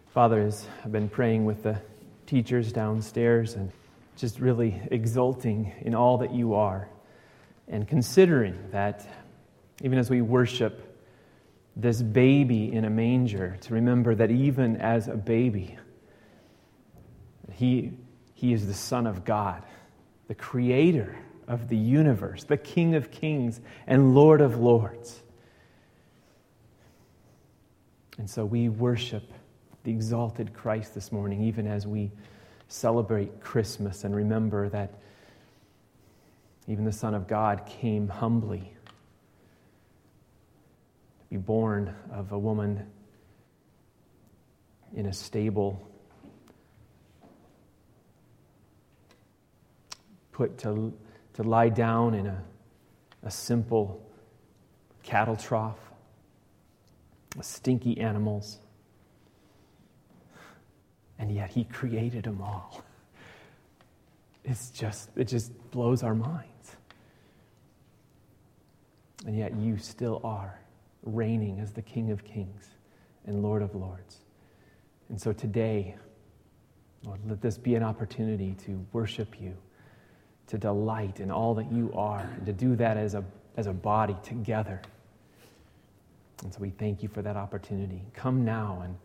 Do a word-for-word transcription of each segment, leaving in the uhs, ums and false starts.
Father, as I've been praying with the teachers downstairs and just really exulting in all that you are, and considering that even as we worship this baby in a manger, to remember that even as a baby, he, he is the Son of God, the Creator of the universe, the King of kings and Lord of lords. And so we worship the exalted Christ this morning, even as we celebrate Christmas and remember that even the Son of God came humbly to be born of a woman in a stable, put to, to lie down in a, a simple cattle trough, stinky animals. And yet he created them all. It's just, it just blows our minds. And yet you still are reigning as the King of kings and Lord of lords. And so today, Lord, let this be an opportunity to worship you, to delight in all that you are, and to do that as a, as a body together. And so we thank you for that opportunity. Come now and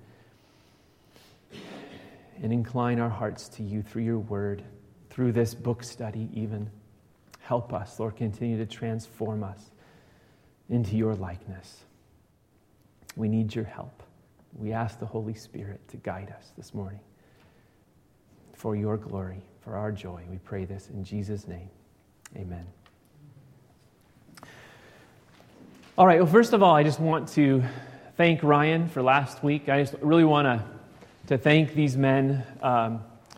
and incline our hearts to you through your word, through this book study even. Help us, Lord, continue to transform us into your likeness. We need your help. We ask the Holy Spirit to guide us this morning. For your glory, for our joy, we pray this in Jesus' name. Amen. All right, well, first of all, I just want to thank Ryan for last week. I just really want to to thank these men. Um,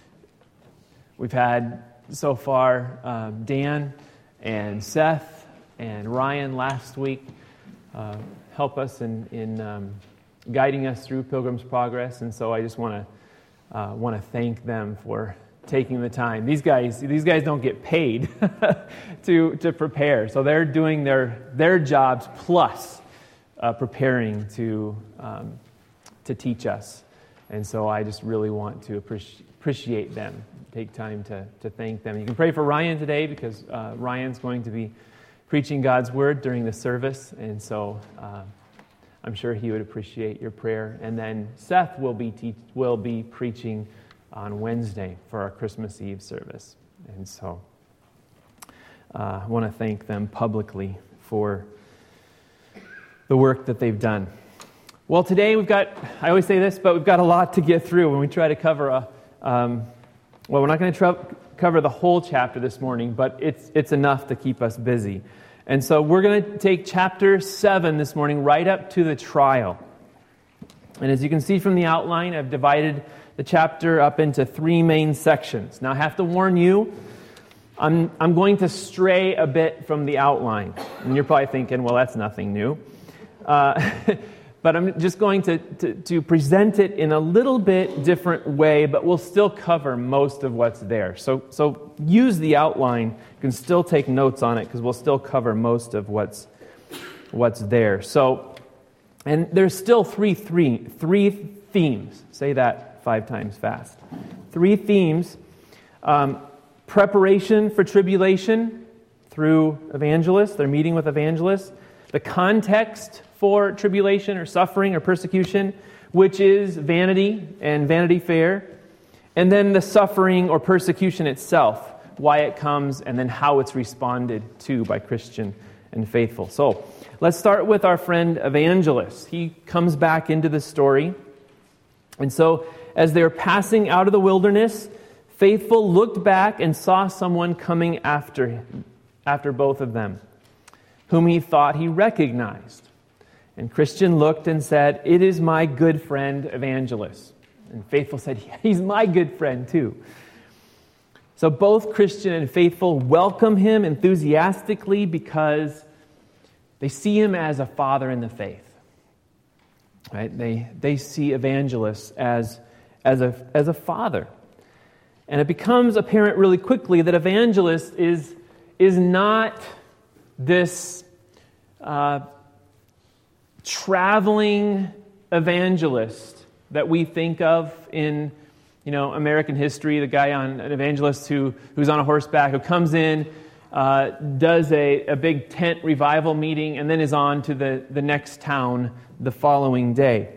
we've had so far um, Dan and Seth and Ryan last week uh, help us in, in um, guiding us through Pilgrim's Progress, and so I just want to uh, want to thank them for taking the time. These guys these guys don't get paid to to prepare, so they're doing their their jobs plus uh, preparing to um, to teach us. And so I just really want to appreci- appreciate them, take time to, to thank them. You can pray for Ryan today because uh, Ryan's going to be preaching God's Word during the service. And so uh, I'm sure he would appreciate your prayer. And then Seth will be te- will be preaching on Wednesday for our Christmas Eve service. And so uh, I want to thank them publicly for the work that they've done. Well, today we've got, I always say this, but we've got a lot to get through when we try to cover a, um, well, we're not going to try, cover the whole chapter this morning, but it's it's enough to keep us busy. And so we're going to take chapter seven this morning right up to the trial. And as you can see from the outline, I've divided the chapter up into three main sections. Now, I have to warn you, I'm I'm going to stray a bit from the outline. And you're probably thinking, well, that's nothing new. Uh But I'm just going to, to, to present it in a little bit different way, but we'll still cover most of what's there. So so use the outline. You can still take notes on it because we'll still cover most of what's what's there. So, and there's still three, three, three themes. Say that five times fast. Three themes. Um, preparation for tribulation through evangelists. They're meeting with evangelists. The context for tribulation or suffering or persecution, which is vanity and Vanity Fair, and then the suffering or persecution itself, why it comes, and then how it's responded to by Christian and faithful. So let's start with our friend Evangelist. He comes back into the story. And so as they're passing out of the wilderness, Faithful looked back and saw someone coming after him, after both of them, whom he thought he recognized. And Christian looked and said, "It is my good friend Evangelist." And Faithful said, "Yeah, he's my good friend too." So both Christian and Faithful welcome him enthusiastically because they see him as a father in the faith. Right? They they see Evangelist as as a as a father. And it becomes apparent really quickly that Evangelist is is not this uh, traveling evangelist that we think of in, you know, American history, the guy on an evangelist who who's on a horseback, who comes in, uh, does a, a big tent revival meeting, and then is on to the, the next town the following day.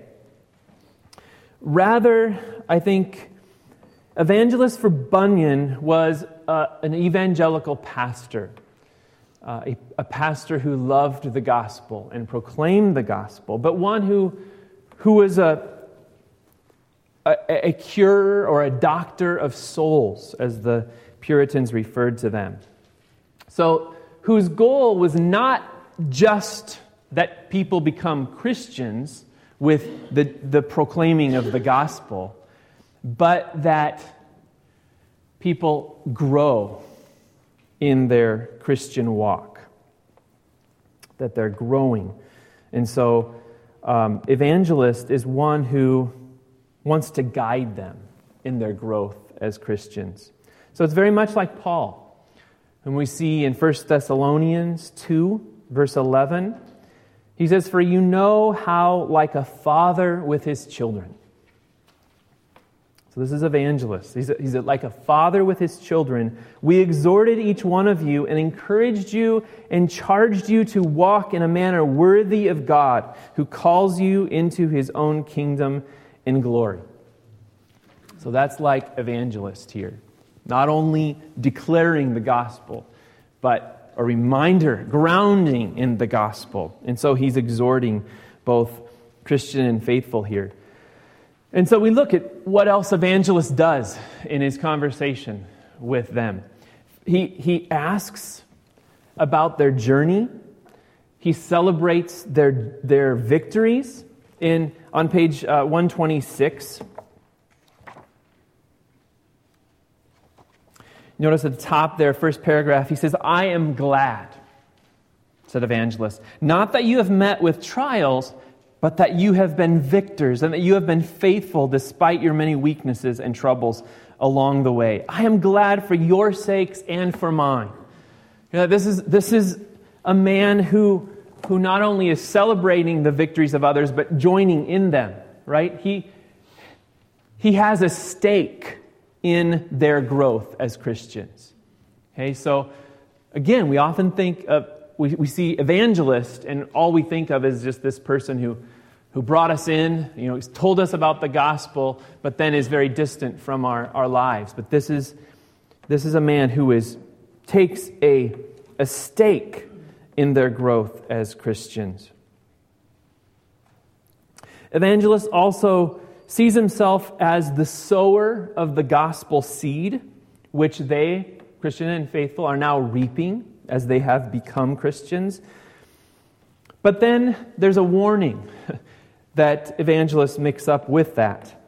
Rather, I think evangelist for Bunyan was uh, an evangelical pastor, uh, a, a pastor who loved the gospel and proclaimed the gospel, but one who who was a A, a curer or a doctor of souls, as the Puritans referred to them. So, whose goal was not just that people become Christians with the, the proclaiming of the gospel, but that people grow in their Christian walk, that they're growing. And so, um, evangelist is one who wants to guide them in their growth as Christians. So it's very much like Paul. And we see in First Thessalonians two, verse eleven, he says, "For you know how, like a father with his children." So this is evangelist. He's, a, he's a, like a father with his children. "We exhorted each one of you and encouraged you and charged you to walk in a manner worthy of God, who calls you into his own kingdom in glory." So that's like evangelist here. Not only declaring the gospel, but a reminder, grounding in the gospel. And so he's exhorting both Christian and faithful here. And so we look at what else evangelist does in his conversation with them. He, he asks about their journey. He celebrates their, their victories. In on page uh, one twenty-six, notice at the top there, first paragraph, he says, "I am glad," said evangelist, "not that you have met with trials, but that you have been victors and that you have been faithful despite your many weaknesses and troubles along the way. I am glad for your sakes and for mine." You know, this is this is a man who who not only is celebrating the victories of others, but joining in them, right? He, he has a stake in their growth as Christians. Okay, so again, we often think of, we, we see evangelist, and all we think of is just this person who, who brought us in, you know, he's told us about the gospel, but then is very distant from our, our lives. But this is, this is a man who is takes a, a stake in their growth as Christians. Evangelist also sees himself as the sower of the gospel seed, which they, Christian and faithful, are now reaping as they have become Christians. But then there's a warning that evangelists mix up with that.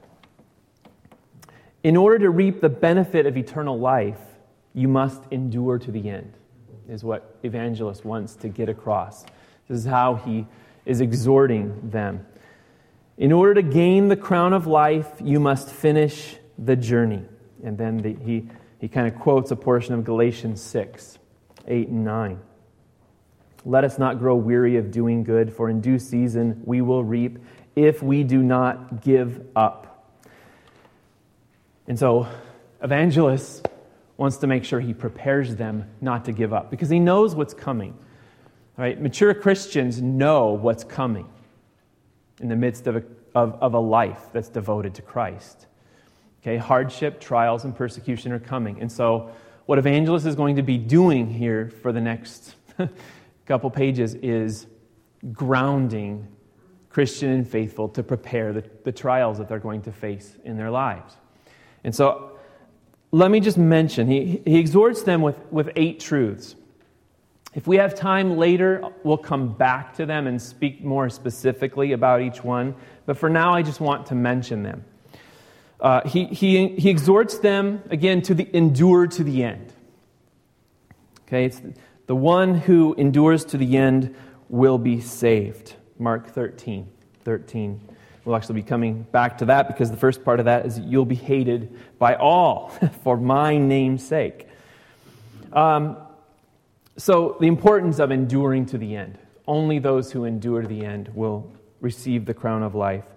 In order to reap the benefit of eternal life, you must endure to the end, is what evangelist wants to get across. This is how he is exhorting them. In order to gain the crown of life, you must finish the journey. And then the, he, he kind of quotes a portion of Galatians six, eight and nine. "Let us not grow weary of doing good, for in due season we will reap if we do not give up." And so, evangelist wants to make sure he prepares them not to give up, because he knows what's coming. Right? Mature Christians know what's coming in the midst of a, of, of a life that's devoted to Christ. Okay, hardship, trials, and persecution are coming. And so what evangelist is going to be doing here for the next couple pages is grounding Christian and faithful to prepare the, the trials that they're going to face in their lives. And so let me just mention, he, he exhorts them with, with eight truths. If we have time later, we'll come back to them and speak more specifically about each one. But for now, I just want to mention them. Uh, he, he, he exhorts them, again, to the endure to the end. Okay, it's the one who endures to the end will be saved. Mark thirteen, thirteen. We'll actually be coming back to that, because the first part of that is you'll be hated by all for my name's sake. Um, so the importance of enduring to the end. Only those who endure to the end will receive the crown of life.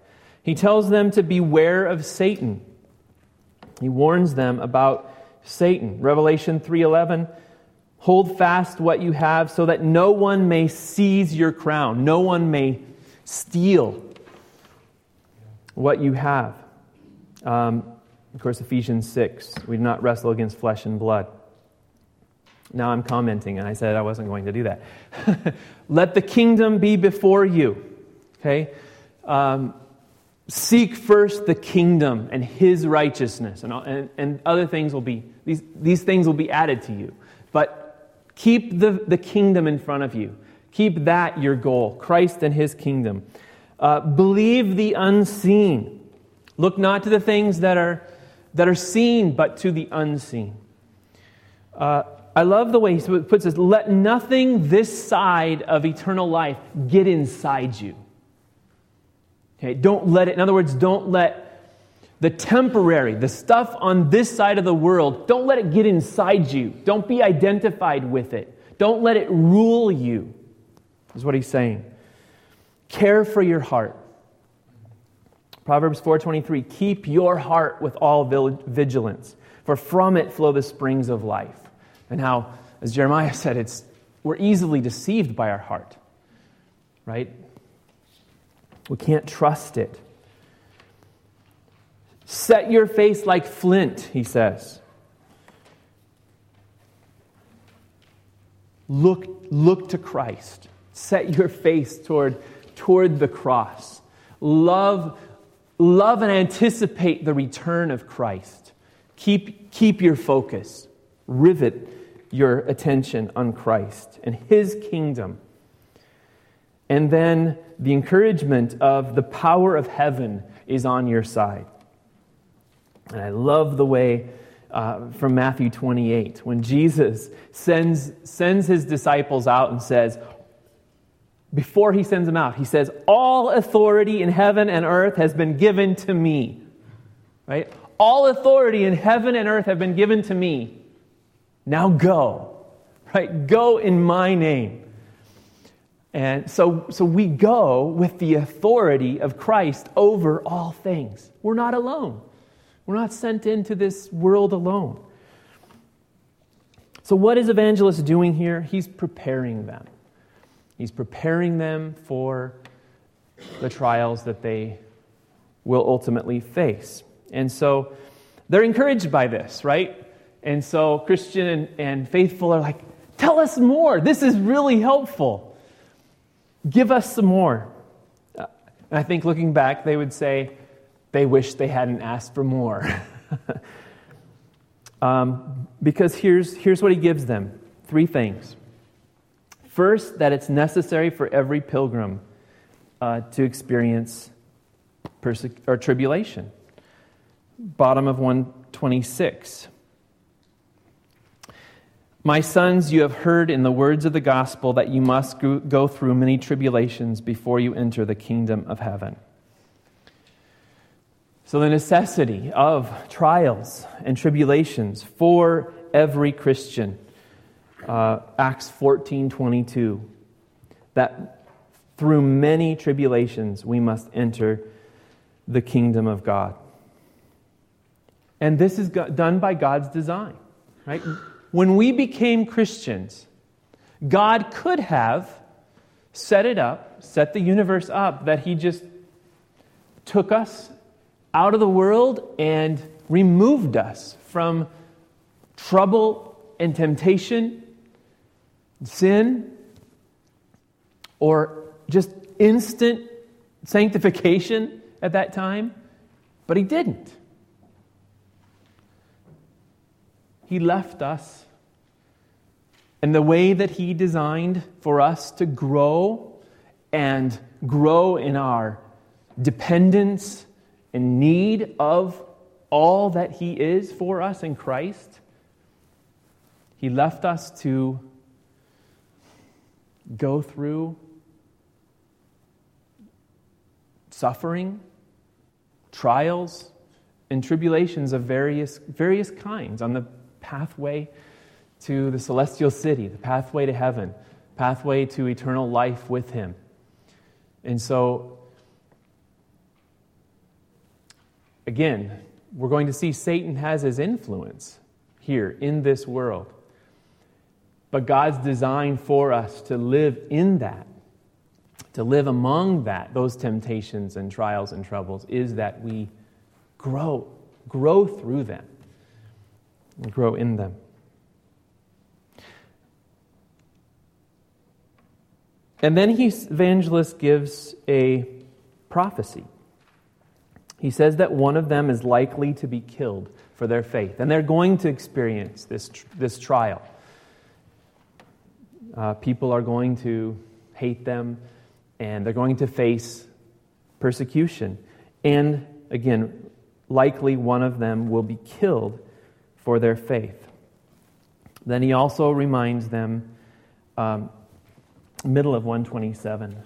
He tells them to beware of Satan. He warns them about Satan. Revelation three eleven, hold fast what you have so that no one may seize your crown. No one may steal what you have. Um, of course, Ephesians six, we do not wrestle against flesh and blood. Now I'm commenting, and I said I wasn't going to do that. Let the kingdom be before you. Okay? Um, seek first the kingdom and His righteousness, and, and, and other things will be, these, these things will be added to you. But keep the, the kingdom in front of you. Keep that your goal, Christ and His kingdom. Uh, believe the unseen. Look not to the things that are that are seen, but to the unseen. Uh, I love the way he puts this, let nothing this side of eternal life get inside you. Okay, don't let it, in other words, don't let the temporary, the stuff on this side of the world, don't let it get inside you. Don't be identified with it. Don't let it rule you, is what he's saying. Care for your heart. Proverbs four twenty-three, keep your heart with all vigilance, for from it flow the springs of life. And how, as Jeremiah said, it's we're easily deceived by our heart, right? We can't trust it. Set your face like flint, he says. Look, look to Christ. Set your face toward, toward the cross. Love, love and anticipate the return of Christ. Keep, keep your focus. Rivet your attention on Christ and His kingdom. And then the encouragement of the power of heaven is on your side. And I love the way uh, from Matthew twenty-eight, when Jesus sends, sends His disciples out and says, before He sends them out, He says, all authority in heaven and earth has been given to me. Right? All authority in heaven and earth have been given to me. Now go. Right? Go in my name. And so, so we go with the authority of Christ over all things. We're not alone. We're not sent into this world alone. So what is Evangelist doing here? He's preparing them. He's preparing them for the trials that they will ultimately face. And so they're encouraged by this, right? And so Christian and, and faithful are like, tell us more. This is really helpful. Give us some more. Uh, and I think looking back, they would say they wish they hadn't asked for more. um, because here's, here's what he gives them. Three things. First, that it's necessary for every pilgrim uh, to experience perse- or tribulation. Bottom of one twenty-six. My sons, you have heard in the words of the gospel that you must go through many tribulations before you enter the kingdom of heaven. So the necessity of trials and tribulations for every Christian. Uh, Acts fourteen twenty-two. That through many tribulations we must enter the kingdom of God. And this is done by God's design, right? When we became Christians, God could have set it up, set the universe up, that He just took us out of the world and removed us from trouble and temptation, sin, or just instant sanctification at that time. But He didn't. He left us. And the way that He designed for us to grow and grow in our dependence and need of all that He is for us in Christ, He left us to go through suffering, trials, and tribulations of various, various kinds on the pathway to the celestial city, the pathway to heaven, pathway to eternal life with Him. And so again, we're going to see Satan has his influence here in this world. But God's design for us to live in that, to live among that, those temptations and trials and troubles, is that we grow, grow through them, and grow in them. And then he, evangelist gives a prophecy. He says that one of them is likely to be killed for their faith, and they're going to experience this this trial. Uh, people are going to hate them, and they're going to face persecution. And again, likely one of them will be killed for their faith. Then he also reminds them, um, middle of one twenty-seven,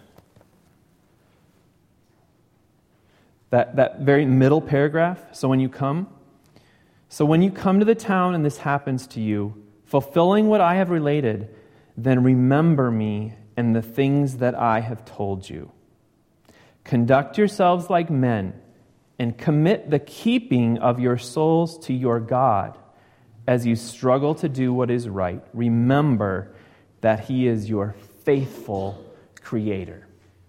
that, that very middle paragraph, so when you come, so when you come to the town and this happens to you, fulfilling what I have related, then remember me and the things that I have told you. Conduct yourselves like men and commit the keeping of your souls to your God as you struggle to do what is right. Remember that He is your faithful Creator.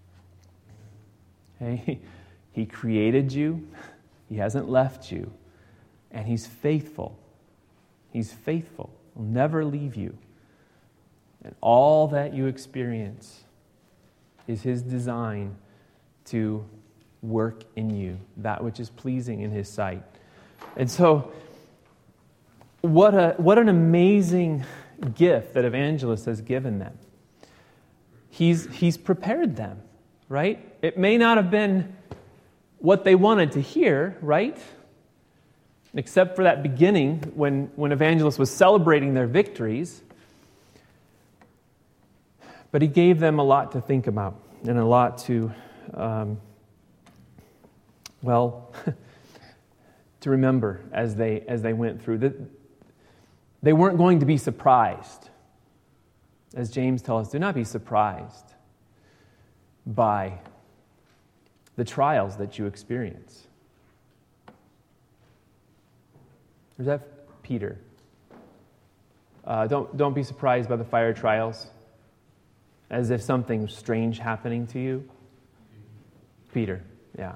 Okay? He created you. He hasn't left you. And He's faithful. He's faithful. He'll never leave you. And all that you experience is His design to work in you, that which is pleasing in His sight. And so, what a what an amazing gift that Evangelist has given them. He's he's prepared them, right? It may not have been what they wanted to hear, right? Except for that beginning when, when Evangelist was celebrating their victories. But he gave them a lot to think about and a lot to, um, well, to remember as they as they went through. That they weren't going to be surprised. As James tells us, do not be surprised by the trials that you experience. Or is that Peter? Uh, don't don't be surprised by the fire trials, as if something strange happening to you. Peter, yeah.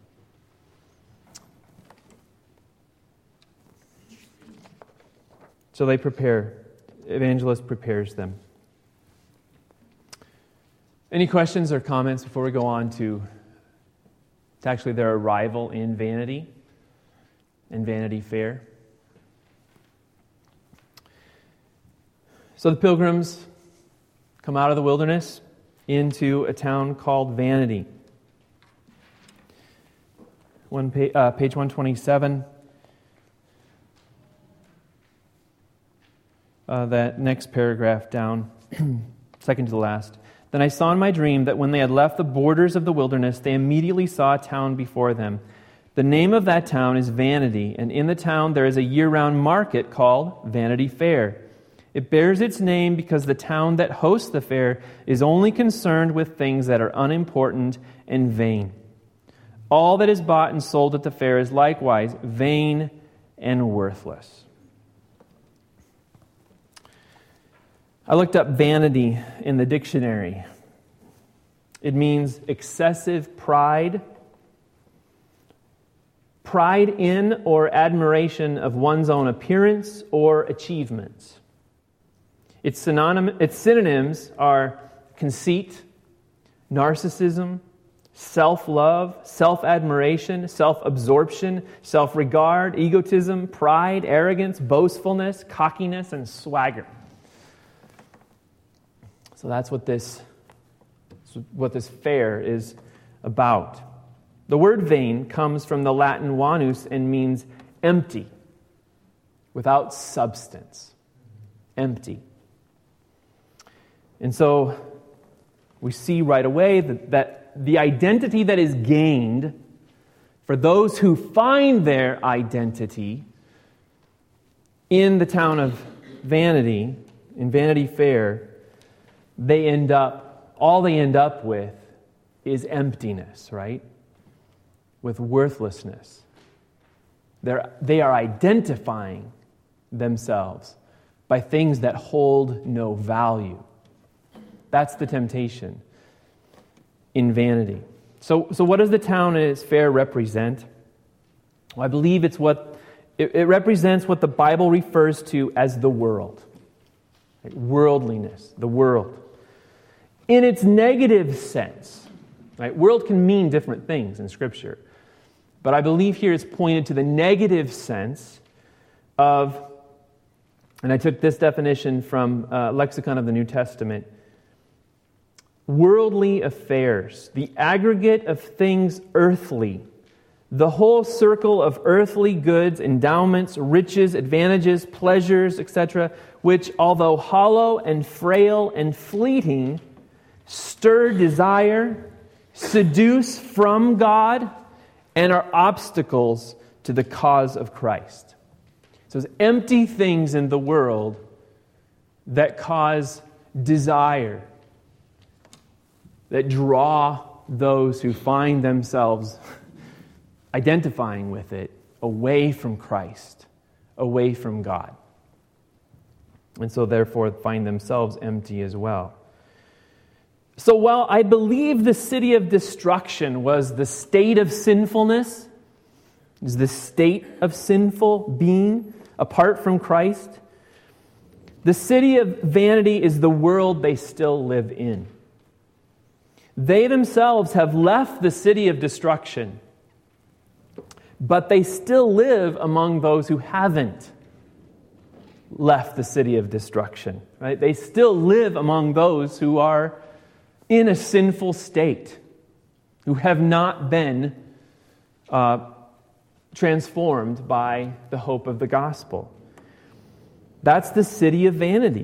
So they prepare. Evangelist prepares them. Any questions or comments before we go on to, to actually their arrival in Vanity, in Vanity Fair? So the pilgrims come out of the wilderness into a town called Vanity. One pa- uh, page one twenty-seven. Uh, that next paragraph down, second to the last. Then I saw in my dream that when they had left the borders of the wilderness, they immediately saw a town before them. The name of that town is Vanity, and in the town there is a year-round market called Vanity Fair. It bears its name because the town that hosts the fair is only concerned with things that are unimportant and vain. All that is bought and sold at the fair is likewise vain and worthless. I looked up vanity in the dictionary. It means excessive pride, pride in or admiration of one's own appearance or achievements. Its, synonym, its synonyms are conceit, narcissism, self-love, self-admiration, self-absorption, self-regard, egotism, pride, arrogance, boastfulness, cockiness, and swagger. So that's what this, what this fair is about. The word vain comes from the Latin vanus and means empty, without substance. Empty. And so we see right away that, that the identity that is gained for those who find their identity in the town of Vanity, in Vanity Fair, they end up, all they end up with is emptiness, right? With worthlessness They're, they are identifying themselves by things that hold no value. That's the temptation in vanity. So, so what does the town and its fair represent? Well, I believe it's what it, it represents what the Bible refers to as the world. Right? Worldliness, the world. In its negative sense. Right? World can mean different things in Scripture. But I believe here it's pointed to the negative sense of, and I took this definition from uh, Lexicon of the New Testament, worldly affairs, the aggregate of things earthly, the whole circle of earthly goods, endowments, riches, advantages, pleasures, et cetera, which, although hollow and frail and fleeting, stir desire, seduce from God, and are obstacles to the cause of Christ. So it's empty things in the world that cause desire, that draw those who find themselves identifying with it away from Christ, away from God. And so therefore find themselves empty as well. So while I believe the city of destruction was the state of sinfulness, is the state of sinful being apart from Christ, the city of vanity is the world they still live in. They themselves have left the city of destruction, but they still live among those who haven't left the city of destruction. Right? They still live among those who are in a sinful state, who have not been uh, transformed by the hope of the gospel. That's the city of vanity.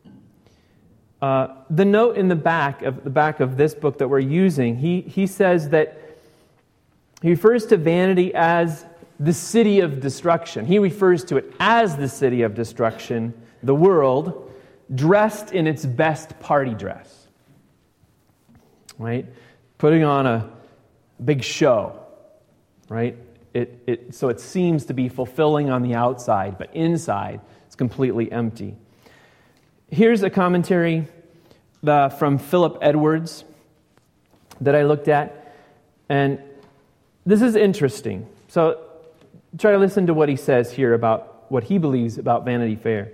Uh, the note in the back of the back of this book that we're using, he he says that he refers to vanity as the city of destruction. He refers to it as the city of destruction, the world, dressed in its best party dress. Right? Putting on a big show, right? It, it, so it seems to be fulfilling on the outside, but inside it's completely empty. Here's a commentary uh, from Philip Edwards that I looked at, and this is interesting. So try to listen to what he says here about what he believes about Vanity Fair.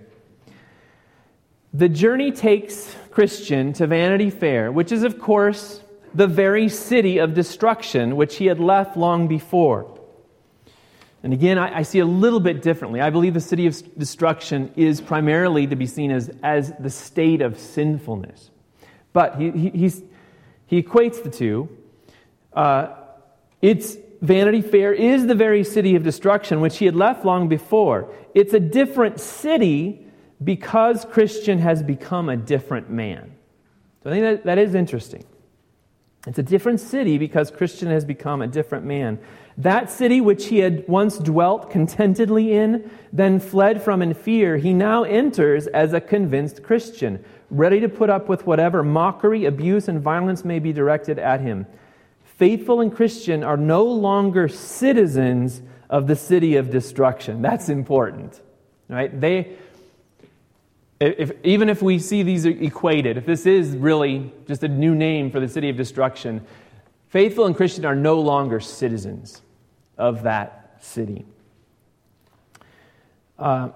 The journey takes Christian to Vanity Fair, which is, of course, the very city of destruction which he had left long before. And again, I, I see a little bit differently. I believe the city of destruction is primarily to be seen as, as the state of sinfulness. But he, he, he's, he equates the two. Uh, it's Vanity Fair is the very city of destruction which he had left long before. It's a different city because Christian has become a different man. So I think that, that is interesting. It's a different city because Christian has become a different man. That city which he had once dwelt contentedly in, then fled from in fear, he now enters as a convinced Christian, ready to put up with whatever mockery, abuse, and violence may be directed at him. Faithful and Christian are no longer citizens of the city of destruction. That's important, right? They... If, even if we see these equated, if this is really just a new name for the city of destruction, faithful and Christian are no longer citizens of that city. Uh,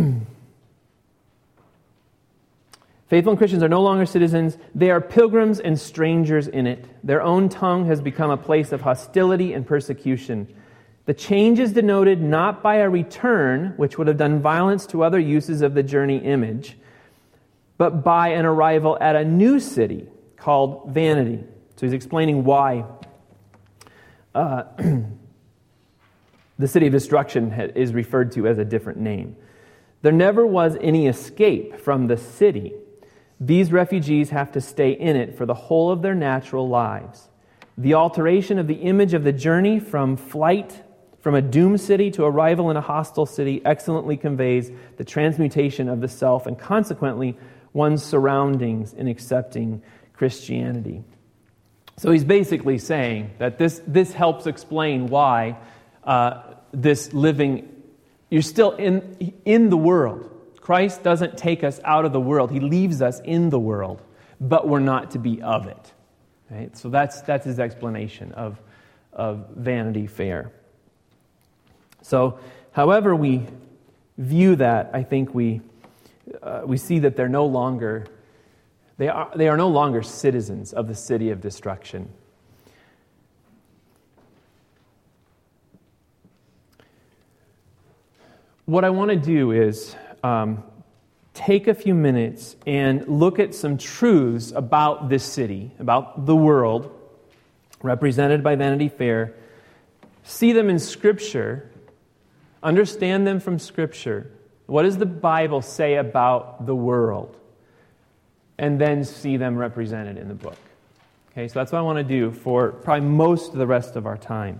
faithful and Christians are no longer citizens. They are pilgrims and strangers in it. Their own tongue has become a place of hostility and persecution. The change is denoted not by a return, which would have done violence to other uses of the journey image, but by an arrival at a new city called Vanity. So he's explaining why uh, the city of destruction is referred to as a different name. There never was any escape from the city. These refugees have to stay in it for the whole of their natural lives. The alteration of the image of the journey from flight from a doomed city to arrival in a hostile city excellently conveys the transmutation of the self and consequently one's surroundings in accepting Christianity. So he's basically saying that this, this helps explain why uh, this living, you're still in, in the world. Christ doesn't take us out of the world. He leaves us in the world, but we're not to be of it. Right? So that's that's his explanation of, of Vanity Fair. So, however we view that, I think we uh, we see that they're no longer they are they are no longer citizens of the city of destruction. What I want to do is um, take a few minutes and look at some truths about this city, about the world, represented by Vanity Fair, see them in Scripture, understand them from Scripture. What does the Bible say about the world? And then see them represented in the book. Okay, so that's what I want to do for probably most of the rest of our time.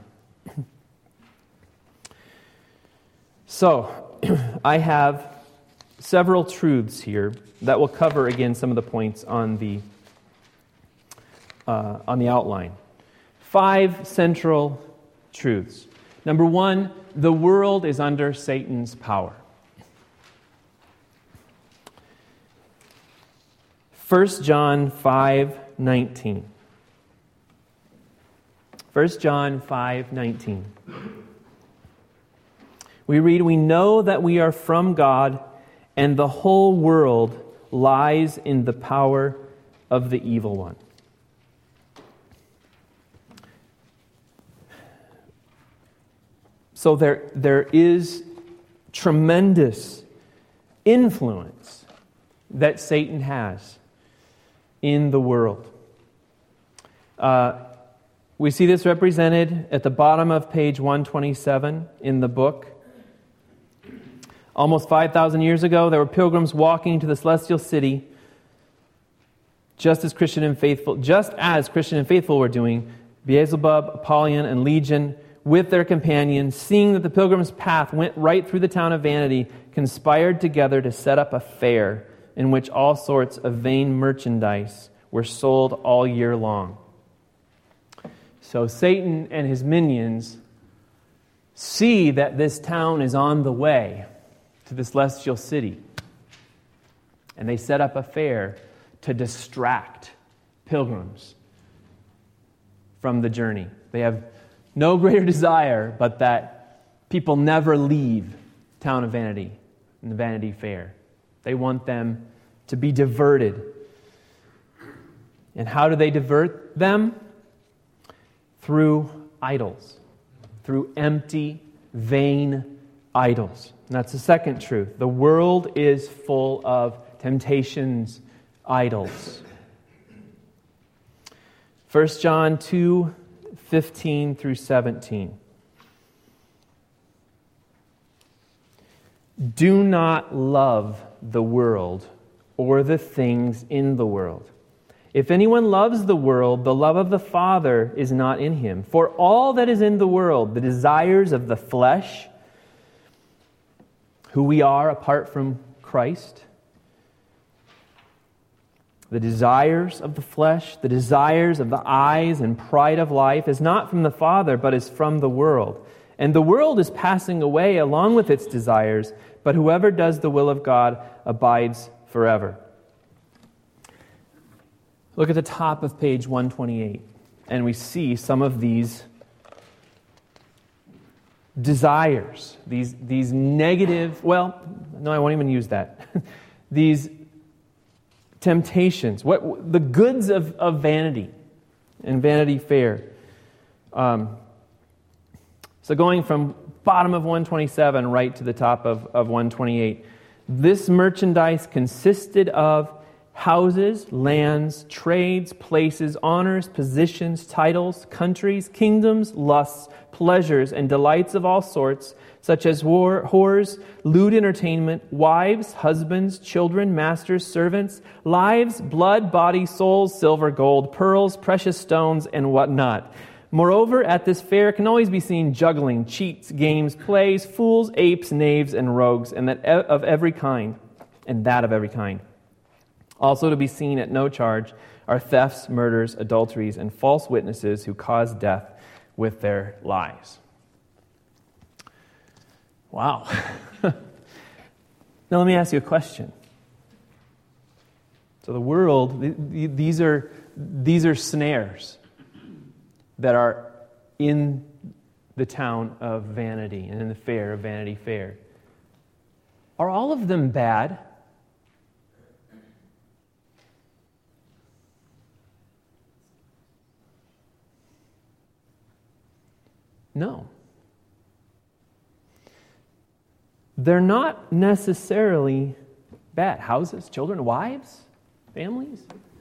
So, I have several truths here that will cover, again, some of the points on the uh, on the outline. Five central truths. Number one, the world is under Satan's power. First John five nineteen. First John five nineteen. We read, "We know that we are from God, and the whole world lies in the power of the evil one." So there, there is tremendous influence that Satan has in the world. Uh, we see this represented at the bottom of page one twenty-seven in the book. Almost five thousand years ago, there were pilgrims walking to the celestial city, just as Christian and faithful, just as Christian and faithful were doing. Beelzebub, Apollyon, and Legion, with their companions, seeing that the pilgrim's path went right through the town of Vanity, conspired together to set up a fair in which all sorts of vain merchandise were sold all year long. So Satan and his minions see that this town is on the way to the celestial city, and they set up a fair to distract pilgrims from the journey. They have no greater desire but that people never leave town of Vanity and the Vanity Fair. They want them to be diverted. And how do they divert them? Through idols, through empty, vain idols. And that's the second truth. The world is full of temptations, idols. First John two fifteen through seventeen. Do not love the world or the things in the world. If anyone loves the world, the love of the Father is not in him. For all that is in the world, the desires of the flesh, who we are apart from Christ, the desires of the flesh, the desires of the eyes and pride of life is not from the Father, but is from the world. And the world is passing away along with its desires, but whoever does the will of God abides forever. Look at the top of page one twenty-eight, and we see some of these desires, these, these negative, well, no, I won't even use that. These temptations, what the goods of, of vanity and Vanity Fair. Um, so going from bottom of one twenty-seven right to the top of, of one twenty-eight, this merchandise consisted of houses, lands, trades, places, honors, positions, titles, countries, kingdoms, lusts, pleasures, and delights of all sorts, such as war, whores, lewd entertainment, wives, husbands, children, masters, servants, lives, blood, body, souls, silver, gold, pearls, precious stones, and whatnot. Moreover, at this fair can always be seen juggling, cheats, games, plays, fools, apes, knaves, and rogues, and that of every kind, and that of every kind. Also to be seen at no charge are thefts, murders, adulteries, and false witnesses who cause death with their lies. Wow. Now let me ask you a question. So the world, these are these are snares that are in the town of Vanity and in the fair of Vanity Fair. Are all of them bad? No. They're not necessarily bad. Houses, children, wives, families.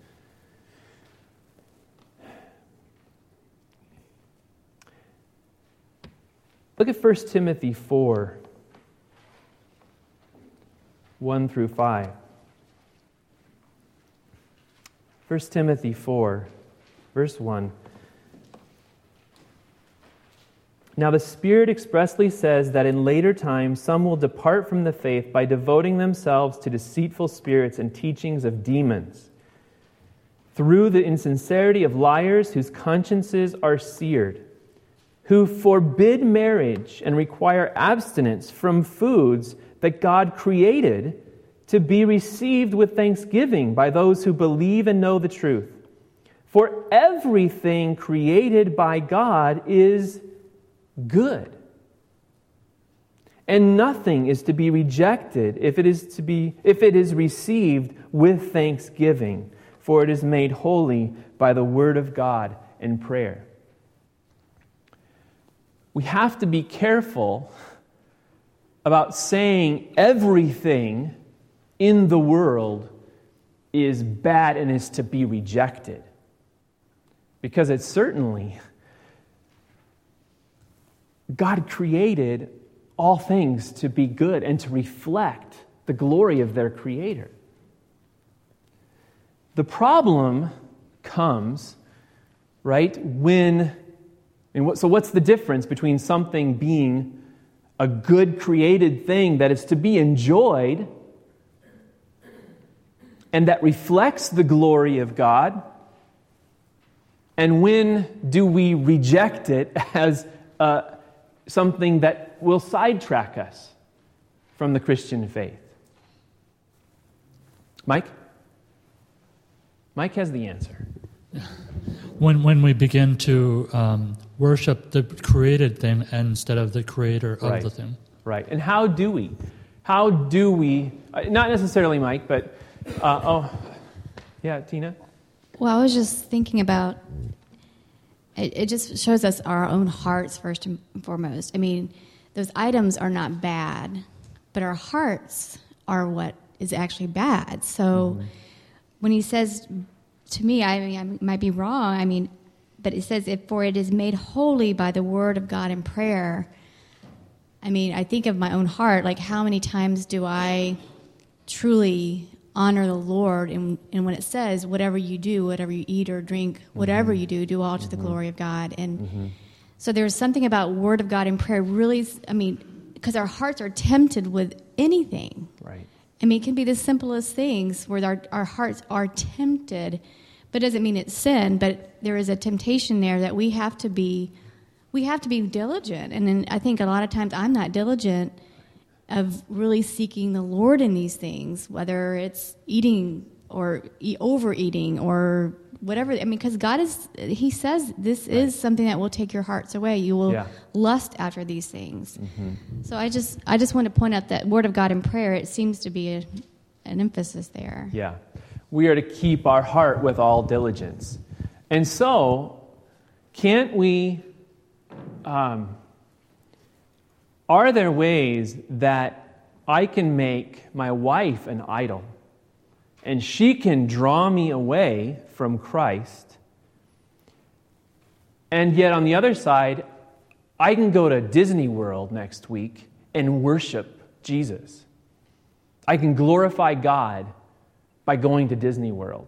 Look at First Timothy four, one through five. First Timothy four, verse one. Now the Spirit expressly says that in later times some will depart from the faith by devoting themselves to deceitful spirits and teachings of demons, through the insincerity of liars whose consciences are seared, who forbid marriage and require abstinence from foods that God created to be received with thanksgiving by those who believe and know the truth. For everything created by God is good, and nothing is to be rejected if it is to be if it is received with thanksgiving, for it is made holy by the word of God and prayer. We have to be careful about saying everything in the world is bad and is to be rejected, because it's certainly God created all things to be good and to reflect the glory of their Creator. The problem comes, right, when, and what, so what's the difference between something being a good created thing that is to be enjoyed and that reflects the glory of God, and when do we reject it as a something that will sidetrack us from the Christian faith? Mike? Mike has the answer. When when we begin to um, worship the created thing instead of the creator of right. the thing. Right. And how do we? How do we, not necessarily Mike, but, uh, oh, yeah, Tina? Well, I was just thinking about It, it just shows us our own hearts first and foremost. I mean, those items are not bad, but our hearts are what is actually bad. So mm-hmm. when he says to me, I mean, I might be wrong, I mean, but it says, "If for it is made holy by the word of God and prayer." I mean, I think of my own heart, like how many times do I truly honor the Lord, and, and when it says, whatever you do, whatever you eat or drink, whatever mm-hmm. you do, do all to mm-hmm. the glory of God. And mm-hmm. so there's something about word of God and prayer really, I mean, because our hearts are tempted with anything. Right. I mean, it can be the simplest things where our, our hearts are tempted, but it doesn't mean it's sin, but there is a temptation there that we have to be, we have to be diligent. And then I think a lot of times I'm not diligent of really seeking the Lord in these things, whether it's eating or e- overeating or whatever. I mean, because God is, He says this right. is something that will take your hearts away. You will yeah. lust after these things. Mm-hmm. So I just, I just want to point out that word of God in prayer, it seems to be a, an emphasis there. Yeah. We are to keep our heart with all diligence. And so, can't we... Um, Are there ways that I can make my wife an idol and she can draw me away from Christ, and yet on the other side, I can go to Disney World next week and worship Jesus? I can glorify God by going to Disney World.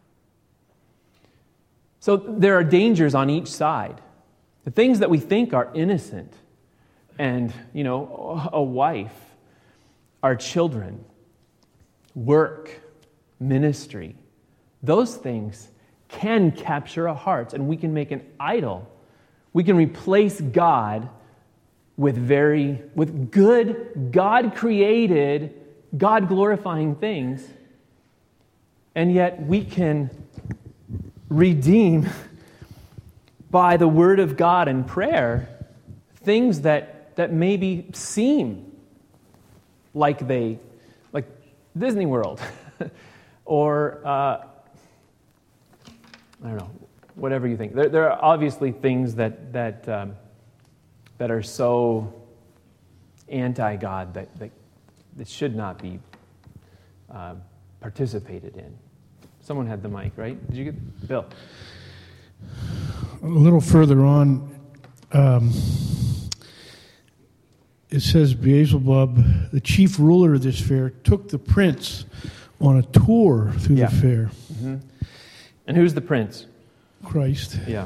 So there are dangers on each side. The things that we think are innocent, and, you know, a wife, our children, work, ministry, those things can capture our hearts, and we can make an idol. We can replace God with very, with good, God-created, God-glorifying things, and yet we can redeem by the Word of God and prayer things that, that maybe seem like they, like Disney World, or uh, I don't know, whatever you think. There, there are obviously things that that um, that are so anti-God that that, that should not be uh, participated in. Someone had the mic, right? Did you get Bill? A little further on, um, it says Beelzebub, the chief ruler of this fair, took the prince on a tour through Yeah. the fair. Mm-hmm. And who's the prince? Christ. Yeah.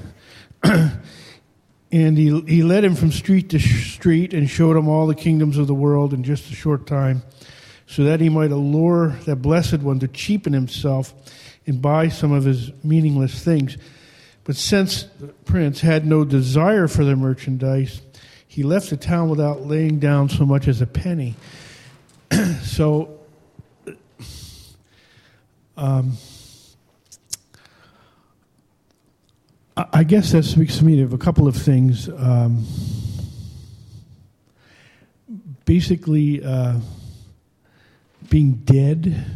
And he he led him from street to sh- street and showed him all the kingdoms of the world in just a short time, so that he might allure that blessed one to cheapen himself and buy some of his meaningless things. But since the prince had no desire for the merchandise, he left the town without laying down so much as a penny. So, um, I I guess that speaks to me of a couple of things. Um, basically, uh, being dead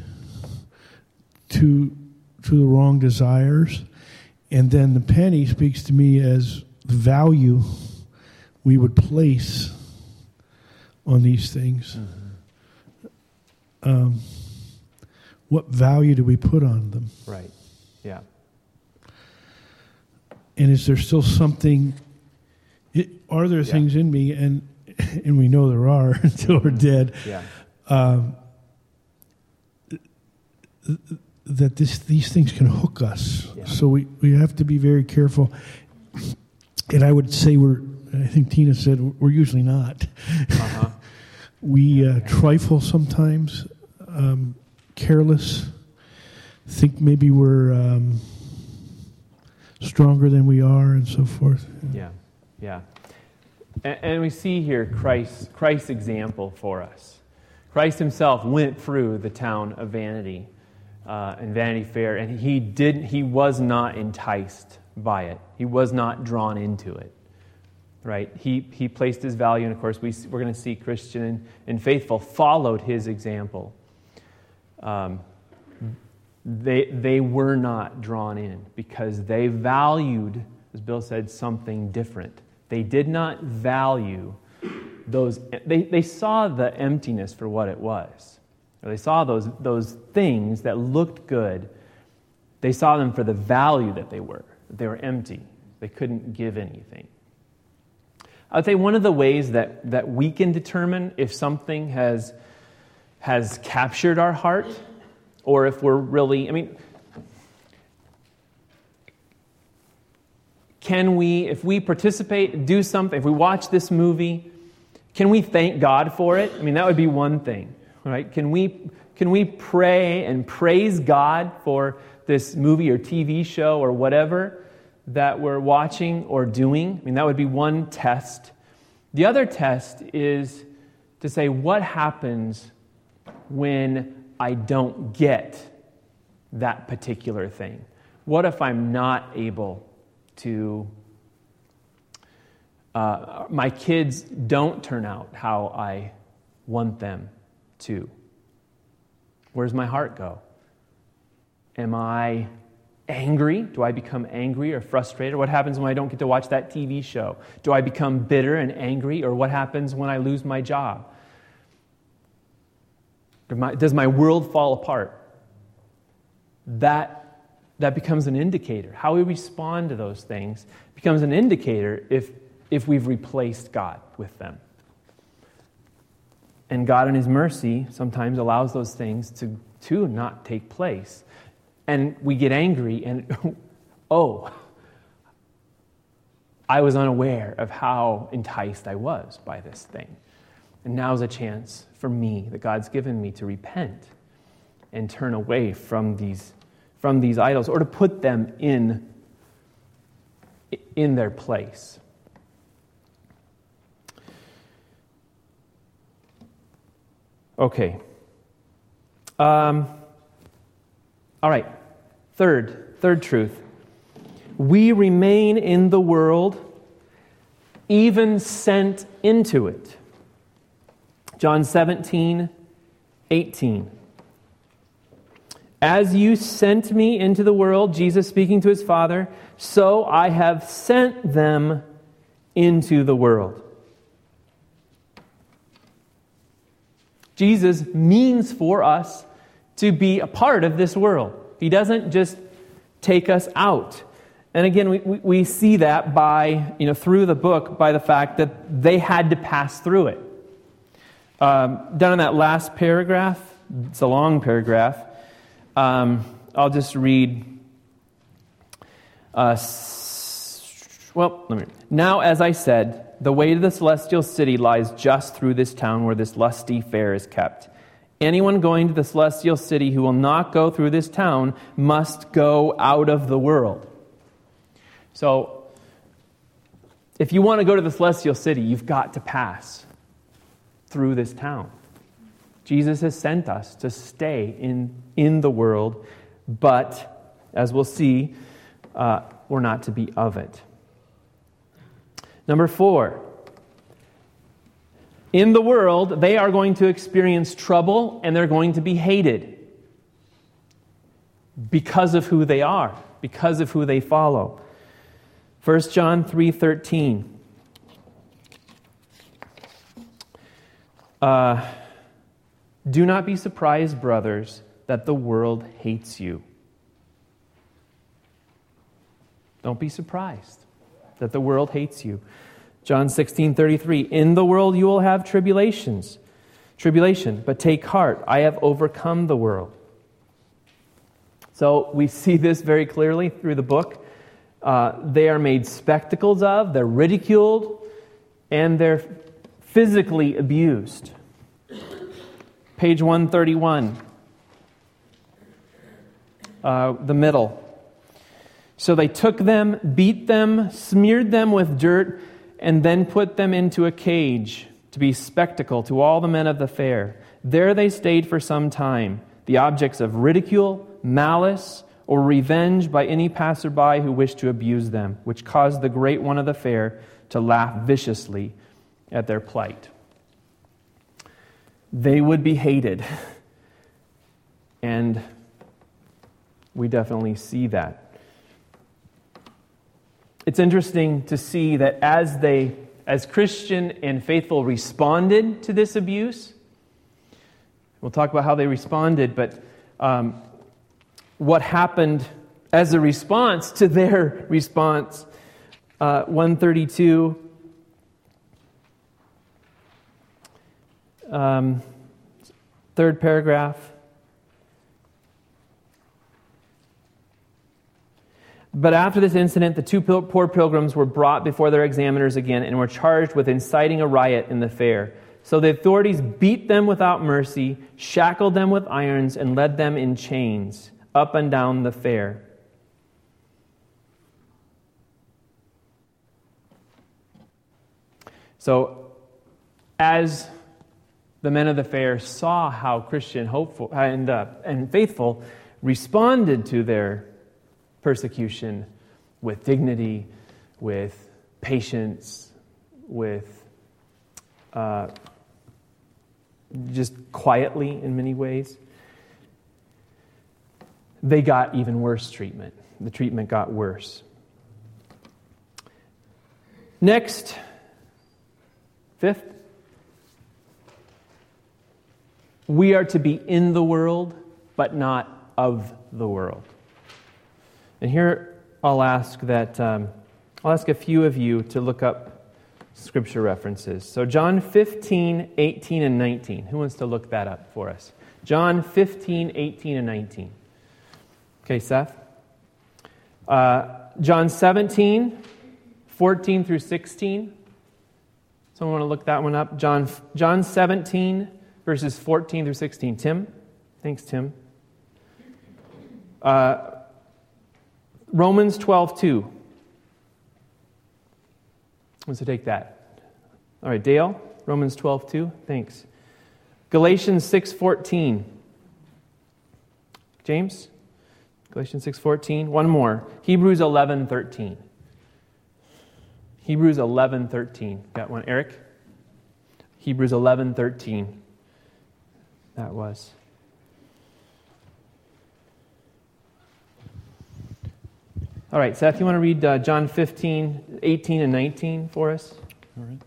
to to the wrong desires, and then the penny speaks to me as the value we would place on these things. Mm-hmm. Um, what value do we put on them? Right. Yeah. And is there still something? It, are there Yeah. things in me, and and we know there are until we're dead, Yeah. um, that this these things can hook us. Yeah. So we, we have to be very careful. And I would say we're, I think Tina said, we're usually not. Uh-huh. We uh, trifle sometimes, um, careless, think maybe we're um, stronger than we are, and so forth. Yeah, yeah. And, and we see here Christ, Christ's example for us. Christ himself went through the town of Vanity uh, and Vanity Fair, and he didn't. He was not enticed by it. He was not drawn into it. Right? He he placed his value, and of course we we're going to see Christian and, and Faithful followed his example. Um, they they were not drawn in because they valued, as Bill said, something different. They did not value those. They they saw the emptiness for what it was. Or they saw those those things that looked good. They saw them for the value that they were. They were empty. They couldn't give anything. I'd say one of the ways that, that we can determine if something has, has captured our heart, or if we're really, I mean, can we, if we participate, do something, if we watch this movie, can we thank God for it? I mean, that would be one thing, right? Can we, can we pray and praise God for this movie or T V show or whatever that we're watching or doing? I mean, that would be one test. The other test is to say, what happens when I don't get that particular thing? What if I'm not able to, uh, my kids don't turn out how I want them to? Where's my heart go? Am I angry? Do I become angry or frustrated? What happens when I don't get to watch that T V show? Do I become bitter and angry? Or what happens when I lose my job? Does my world fall apart? That, that becomes an indicator. How we respond to those things becomes an indicator if, if we've replaced God with them. And God in His mercy sometimes allows those things to, to not take place. And we get angry and, oh, I was unaware of how enticed I was by this thing. And now's a chance for me that God's given me to repent and turn away from these, from these idols, or to put them in, in their place. Okay. Um, all right. Third, third truth. We remain in the world, even sent into it. John seventeen, eighteen. As you sent me into the world, Jesus speaking to his Father, so I have sent them into the world. Jesus means for us to be a part of this world. He doesn't just take us out. And again, we, we, we see that by, you know, through the book, by the fact that they had to pass through it. Um, down in that last paragraph, it's a long paragraph, um, I'll just read, uh, well, let me read. Now, as I said, the way to the celestial city lies just through this town where this lusty fair is kept. Anyone going to the celestial city who will not go through this town must go out of the world. So, if you want to go to the celestial city, you've got to pass through this town. Jesus has sent us to stay in, in the world, but, as we'll see, uh, we're not to be of it. Number four, in the world, they are going to experience trouble and they're going to be hated because of who they are, because of who they follow. First John three thirteen. Uh, Do not be surprised, brothers, that the world hates you. Don't be surprised that the world hates you. John sixteen thirty-three. In the world you will have tribulations, tribulation, but take heart, I have overcome the world. So we see this very clearly through the book. Uh, they are made spectacles of, they're ridiculed, and they're physically abused. Page one thirty-one, uh, the middle. So they took them, beat them, smeared them with dirt, and then put them into a cage to be spectacle to all the men of the fair. There they stayed for some time, the objects of ridicule, malice, or revenge by any passerby who wished to abuse them, which caused the great one of the fair to laugh viciously at their plight. They would be hated. And we definitely see that. It's interesting to see that as they, as Christian and faithful responded to this abuse, we'll talk about how they responded, but um, what happened as a response to their response, uh, one thirty-two, um, third paragraph. But after this incident, the two poor pilgrims were brought before their examiners again and were charged with inciting a riot in the fair. So the authorities beat them without mercy, shackled them with irons, and led them in chains up and down the fair. So, as the men of the fair saw how Christian, hopeful, and, uh, and faithful responded to their persecution with dignity, with patience, with uh, just quietly in many ways, they got even worse treatment. The treatment got worse. Next, fifth, we are to be in the world, but not of the world. And here I'll ask that um, I'll ask a few of you to look up scripture references. So John fifteen, eighteen, and nineteen. Who wants to look that up for us? John fifteen, eighteen, and nineteen. Okay, Seth. Uh, John seventeen, fourteen through sixteen. Someone want to look that one up? John John seventeen, verses fourteen through sixteen. Tim? Thanks, Tim. Uh, Romans twelve two. Who wants to take that? All right, Dale, Romans twelve two. Thanks. Galatians six fourteen. James? Galatians six fourteen. One more. Hebrews eleven thirteen. Hebrews eleven thirteen. Got one, Eric? Hebrews eleven thirteen. That was. All right, Seth, you want to read uh, John fifteen, eighteen, and nineteen for us? All right.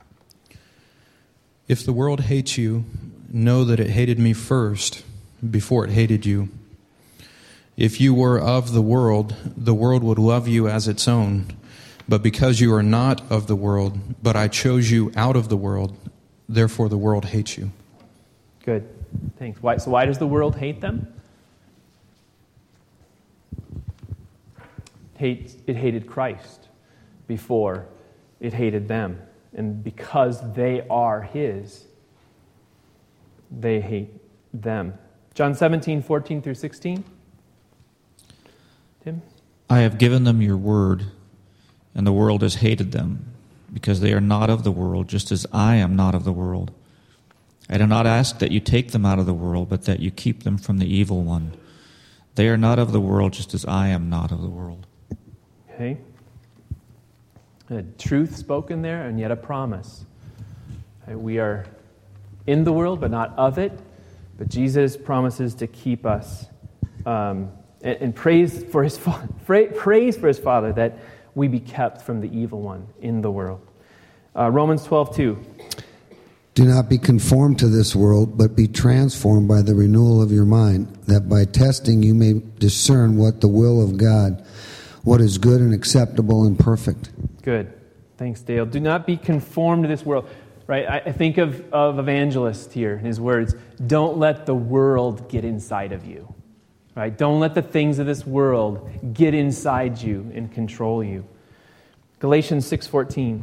If the world hates you, know that it hated me first before it hated you. If you were of the world, the world would love you as its own. But because you are not of the world, but I chose you out of the world, therefore the world hates you. Good. Thanks. Why, so why does the world hate them? Hate, it hated Christ before it hated them. And because they are His, they hate them. John seventeen, fourteen through sixteen. Tim? I have given them your word, and the world has hated them, because they are not of the world, just as I am not of the world. I do not ask that you take them out of the world, but that you keep them from the evil one. They are not of the world, just as I am not of the world. Okay. A truth spoken there, and yet a promise. We are in the world, but not of it. But Jesus promises to keep us, um, and, and praise for his fa- praise for his Father that we be kept from the evil one in the world. Uh, Romans twelve two. Do not be conformed to this world, but be transformed by the renewal of your mind, that by testing you may discern what the will of God, what is good and acceptable and perfect. Good. Thanks, Dale. Do not be conformed to this world. Right? I, I think of, of Evangelist here in his words. Don't let the world get inside of you. Right? Don't let the things of this world get inside you and control you. Galatians six fourteen.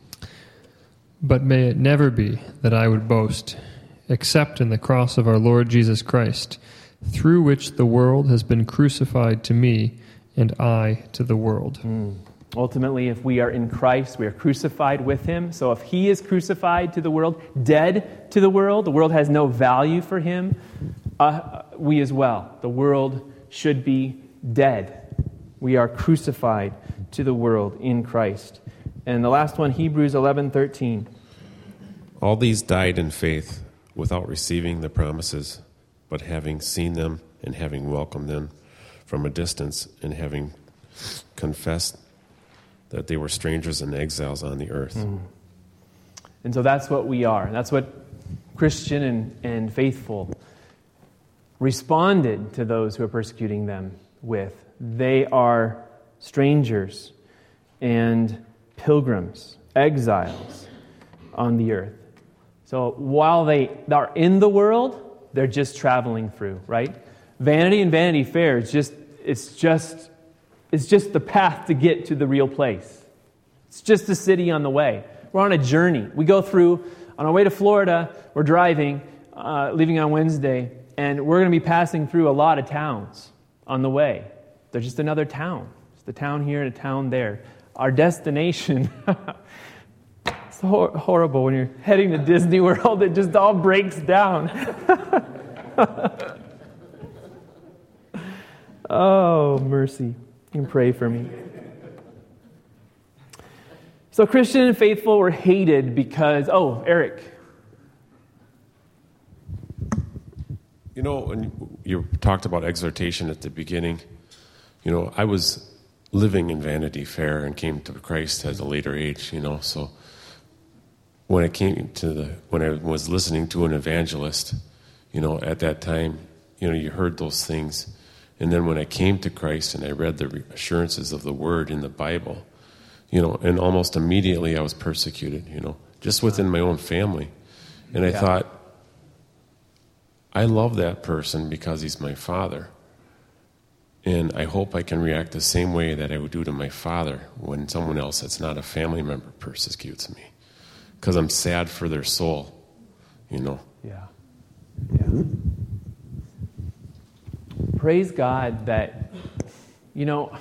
But may it never be that I would boast, except in the cross of our Lord Jesus Christ, through which the world has been crucified to me, and I to the world. Mm. Ultimately, if we are in Christ, we are crucified with Him. So if He is crucified to the world, dead to the world, the world has no value for Him, uh, we as well. The world should be dead. We are crucified to the world in Christ. And the last one, Hebrews eleven thirteen. All these died in faith without receiving the promises, but having seen them and having welcomed them from a distance and having confessed that they were strangers and exiles on the earth. Mm. And so that's what we are. That's what Christian and, and faithful responded to those who are persecuting them with. They are strangers and pilgrims, exiles on the earth. So while they are in the world, they're just traveling through, right? Vanity and Vanity Fair is just it's just it's just the path to get to the real place. It's just a city on the way. We're on a journey. We go through on our way to Florida. We're driving, uh, leaving on Wednesday, and we're going to be passing through a lot of towns on the way. They're just another town. It's the town here and a town there. Our destination, it's hor- horrible when you're heading to Disney World. It just all breaks down. Oh, mercy. You can pray for me. So Christian and faithful were hated because, oh, Eric. You know, when you talked about exhortation at the beginning, you know, I was living in Vanity Fair and came to Christ at a later age, you know, so when I came to the, when I was listening to an evangelist, you know, at that time, you know, you heard those things. And then when I came to Christ and I read the assurances of the Word in the Bible, you know, and almost immediately I was persecuted, you know, just within my own family. And I yeah. thought, I love that person because he's my father. And I hope I can react the same way that I would do to my father when someone else that's not a family member persecutes me. Because I'm sad for their soul, you know. Yeah. Yeah. Praise God that, you know,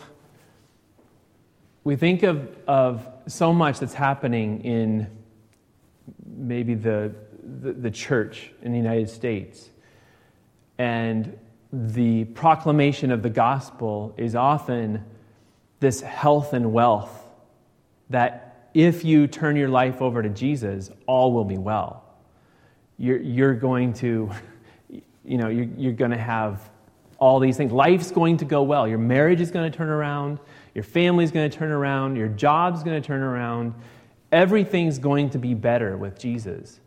we think of, of so much that's happening in maybe the the, the church in the United States. And the proclamation of the gospel is often this health and wealth, that if you turn your life over to Jesus, all will be well. You're, you're going to, you know, you're, you're going to have all these things. Life's going to go well. Your marriage is going to turn around. Your family's going to turn around. Your job's going to turn around. Everything's going to be better with Jesus.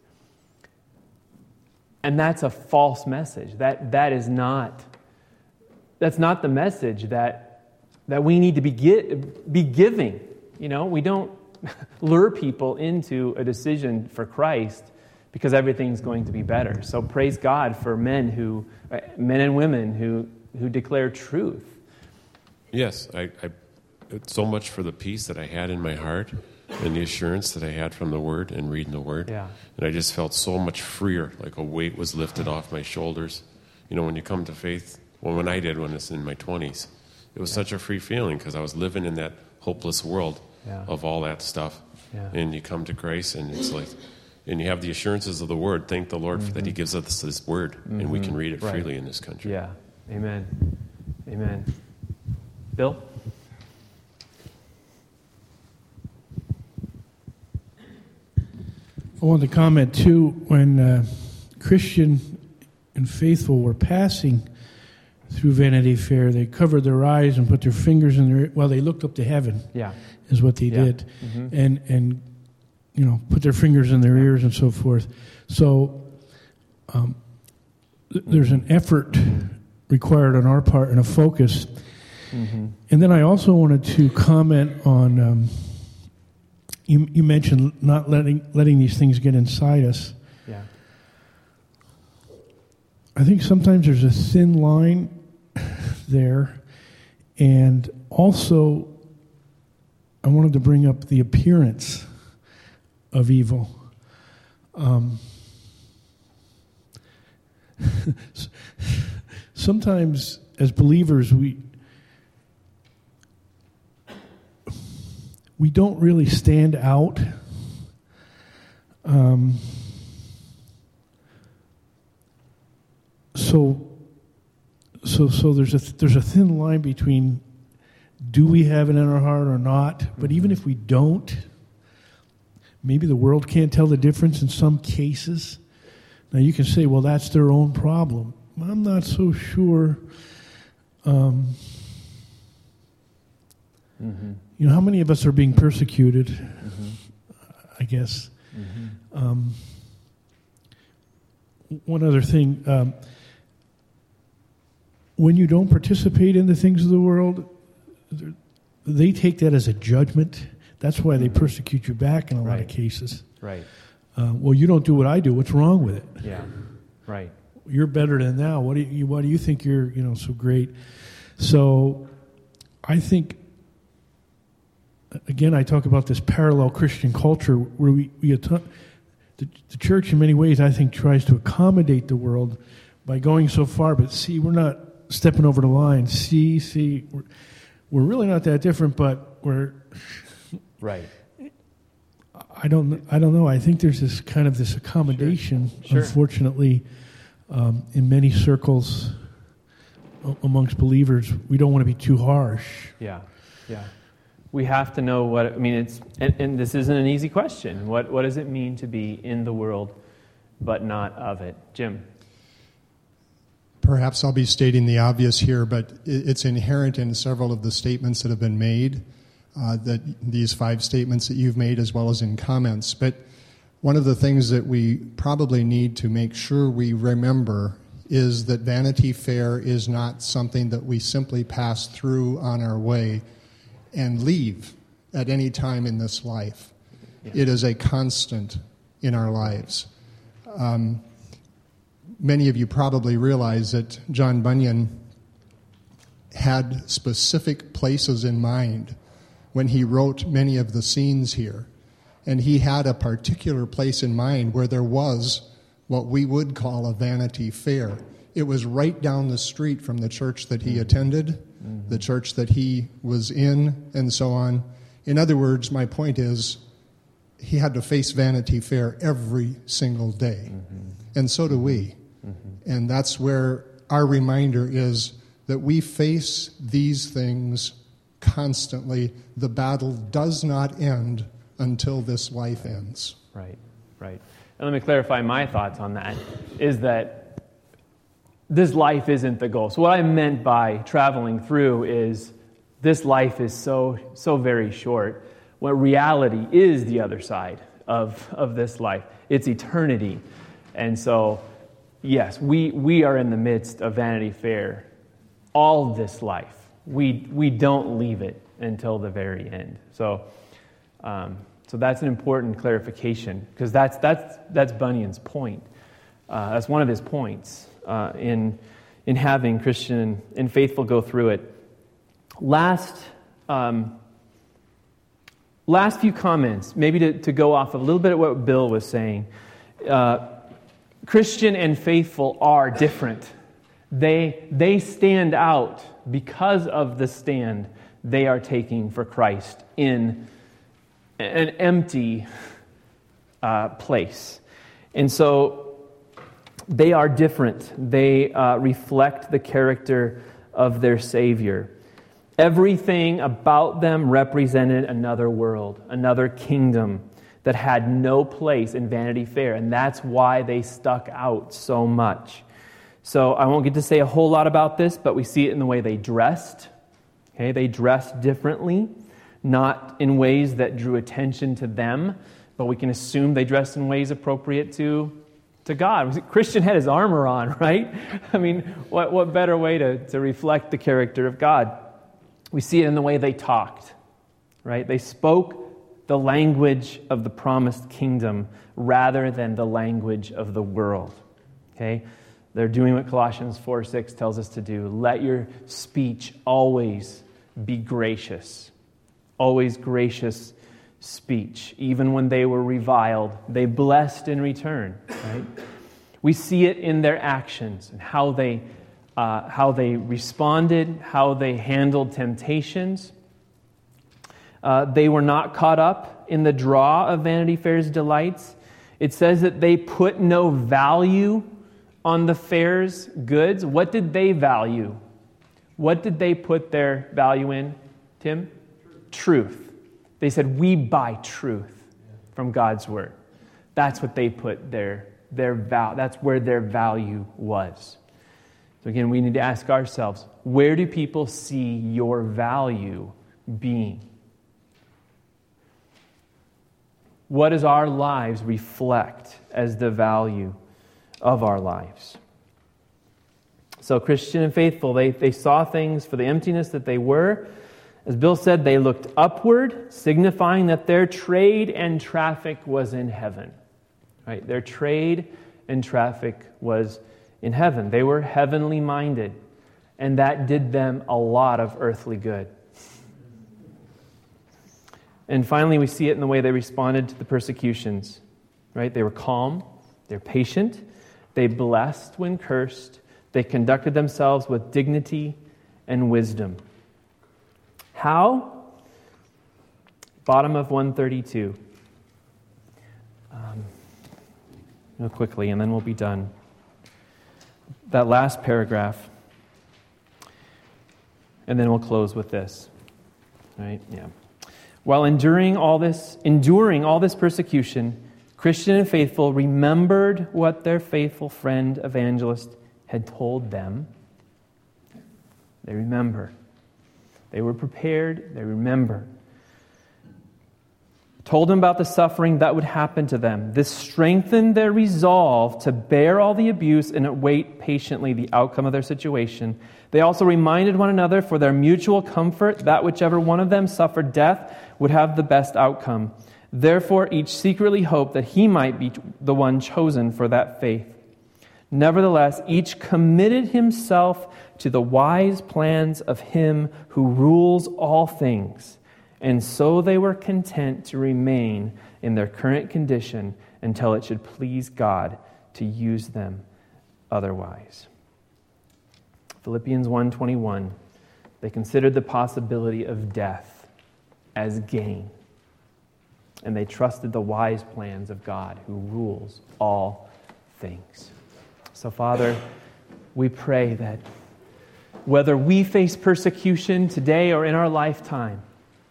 And that's a false message. That that is not that's not the message that that we need to be get, be giving. You know, we don't lure people into a decision for Christ because everything's going to be better. So praise God for men who men and women who who declare truth. Yes, I, I it's so much for the peace that I had in my heart and the assurance that I had from the Word and reading the Word. Yeah. And I just felt so much freer, like a weight was lifted off my shoulders. You know, when you come to faith, well, when I did when I was in my twenties, it was yeah. such a free feeling because I was living in that hopeless world yeah. of all that stuff. Yeah. And you come to Christ and it's like, and you have the assurances of the Word. Thank the Lord mm-hmm. that He gives us this Word mm-hmm. and we can read it right. freely in this country. Yeah. Amen. Amen. Bill? I wanted to comment, too, when uh, Christian and faithful were passing through Vanity Fair, they covered their eyes and put their fingers in their... Well, they looked up to heaven, yeah. is what they yeah. did. Mm-hmm. And, and, you know, put their fingers in their yeah. ears and so forth. So um, th- there's an effort mm-hmm. required on our part and a focus. Mm-hmm. And then I also wanted to comment on... Um, You, you mentioned not letting letting these things get inside us. Yeah. I think sometimes there's a thin line there, and also I wanted to bring up the appearance of evil. Um, sometimes, as believers, we. We don't really stand out. Um, so, so, so there's a there's a thin line between do we have it in our heart or not? But even if we don't, maybe the world can't tell the difference in some cases. Now you can say, well, that's their own problem. I'm not so sure. Um, mm-hmm. You know, how many of us are being persecuted, mm-hmm. I guess. Mm-hmm. Um, one other thing. Um, when you don't participate in the things of the world, they take that as a judgment. That's why they persecute you back in a right. lot of cases. Right. Uh, well, you don't do what I do. What's wrong with it? Yeah. Right. You're better than now. What do you? Why do you think you're, you know, so great? So, I think. Again, I talk about this parallel Christian culture where we, we the, the church in many ways, I think, tries to accommodate the world by going so far. But see, we're not stepping over the line. See, see, we're, we're really not that different, but we're... Right. I don't I don't know. I think there's this kind of this accommodation, sure. Sure. unfortunately, um, in many circles amongst believers. We don't want to be too harsh. Yeah, yeah. We have to know what, I mean, it's, and, and this isn't an easy question. What what does it mean to be in the world but not of it? Jim? Perhaps I'll be stating the obvious here, but it's inherent in several of the statements that have been made, uh, that these five statements that you've made as well as in comments. But one of the things that we probably need to make sure we remember is that Vanity Fair is not something that we simply pass through on our way and leave at any time in this life. Yeah. It is a constant in our lives. Um, many of you probably realize that John Bunyan had specific places in mind when he wrote many of the scenes here. And he had a particular place in mind where there was what we would call a Vanity Fair. It was right down the street from the church that he attended, mm-hmm. the church that he was in, and so on. In other words, my point is, he had to face Vanity Fair every single day. Mm-hmm. And so do we. Mm-hmm. And that's where our reminder is that we face these things constantly. The battle does not end until this life ends. Right, right. And let me clarify my thoughts on that, is that this life isn't the goal. So what I meant by traveling through is this life is so, so very short. What reality is the other side of, of this life. It's eternity. And so, yes, we, we are in the midst of Vanity Fair all this life. We, we don't leave it until the very end. So um, so that's an important clarification, because that's, that's, that's Bunyan's point. Uh, that's one of his points uh, in, in having Christian and faithful go through it. Last... Um, Last few comments, maybe to, to go off of a little bit of what Bill was saying. Uh, Christian and faithful are different. They, they stand out because of the stand they are taking for Christ in an empty uh, place. And so they are different. They uh, reflect the character of their Savior. Everything about them represented another world, another kingdom that had no place in Vanity Fair, and that's why they stuck out so much. So I won't get to say a whole lot about this, but we see it in the way they dressed. Okay, they dressed differently, not in ways that drew attention to them, but we can assume they dressed in ways appropriate to, to God. Christian had his armor on, right? I mean, what, what better way to, to reflect the character of God? We see it in the way they talked, right? They spoke the language of the promised kingdom rather than the language of the world, okay? They're doing what Colossians four six tells us to do. Let your speech always be gracious. Always gracious speech. Even when they were reviled, they blessed in return, right? We see it in their actions and how they Uh, how they responded, how they handled temptations. Uh, they were not caught up in the draw of Vanity Fair's delights. It says that they put no value on the fair's goods. What did they value? What did they put their value in, Tim? Truth. Truth. They said, we buy truth from God's word. That's what they put their, their val- that's where their value was. So again, we need to ask ourselves, where do people see your value being? What does our lives reflect as the value of our lives? So Christian and faithful, they, they saw things for the emptiness that they were. As Bill said, they looked upward, signifying that their trade and traffic was in heaven. Right? Their trade and traffic was in heaven. They were heavenly minded, and that did them a lot of earthly good. And finally, we see it in the way they responded to the persecutions. Right? They were calm, they're patient, they blessed when cursed, they conducted themselves with dignity and wisdom. How? Bottom of one thirty-two. Um, real quickly, and then we'll be done. That last paragraph, and then we'll close with this. Right? Yeah. While enduring all this, enduring all this persecution, Christian and faithful remembered what their faithful friend evangelist had told them. They remember. They were prepared. They remember. Told them about the suffering that would happen to them. This strengthened their resolve to bear all the abuse and await patiently the outcome of their situation. They also reminded one another for their mutual comfort that whichever one of them suffered death would have the best outcome. Therefore, each secretly hoped that he might be the one chosen for that faith. Nevertheless, each committed himself to the wise plans of him who rules all things. And so they were content to remain in their current condition until it should please God to use them otherwise. Philippians one twenty-one, they considered the possibility of death as gain. and they trusted the wise plans of God who rules all things. So, Father, we pray that whether we face persecution today or in our lifetime,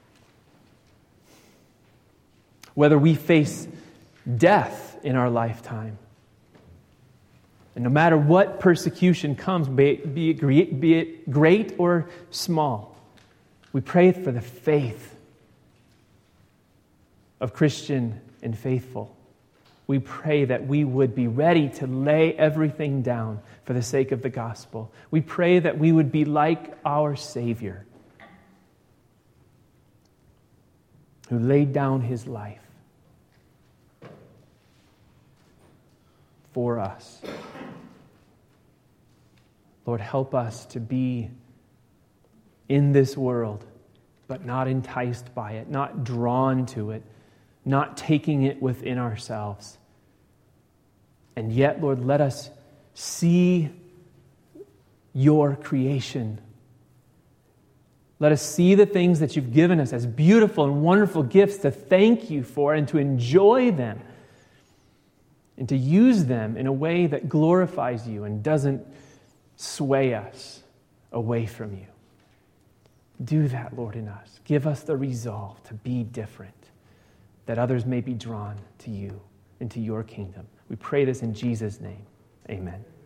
whether we face death in our lifetime, and no matter what persecution comes, be it, be it, great, be it great or small, we pray for the faith of Christian and faithful. We pray that we would be ready to lay everything down for the sake of the gospel. We pray that we would be like our Savior, who laid down his life for us. Lord, help us to be in this world, but not enticed by it, not drawn to it, not taking it within ourselves. And yet, Lord, let us see your creation. Let us see the things that you've given us as beautiful and wonderful gifts to thank you for and to enjoy them and to use them in a way that glorifies you and doesn't sway us away from you. Do that, Lord, in us. Give us the resolve to be different, that others may be drawn to you and to your kingdom. We pray this in Jesus' name. Amen.